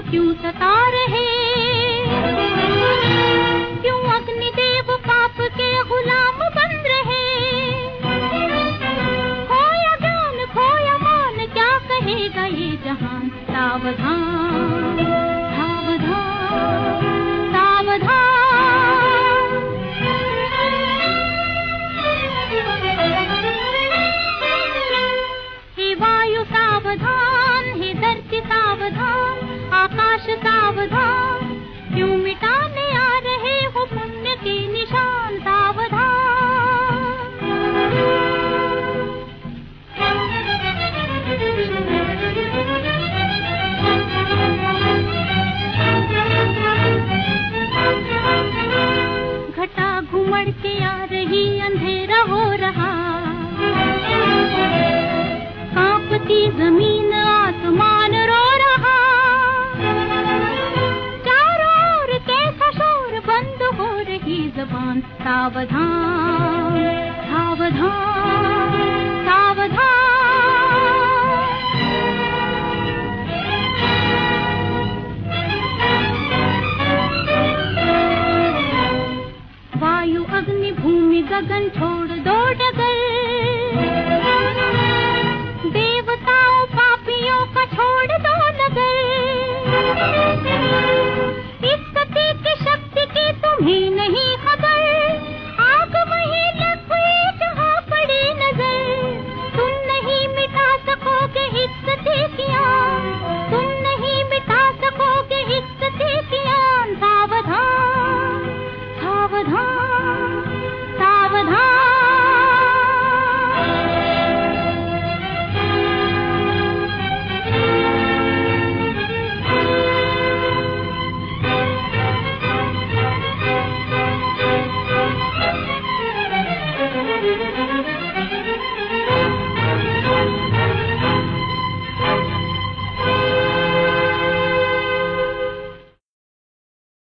क्यों सता रहे, क्यों अग्निदेव पाप के गुलाम बन रहे। खोया ज्ञान खोया मान, क्या कहेगा ये जहान। सावधान सावधान सावधान, हे वायु सावधान, हे धरती सावधान, आकाश सावधान, क्यों मिटाने आ रहे हो पुण्य के निशान। सावधान घटा घुमड़ के आ रही, अंधेरा हो रहा, कांपती जमीन आसमान रो रहा। चारों ओर कैसा शोर, बंद हो रही जबान। सावधान सावधान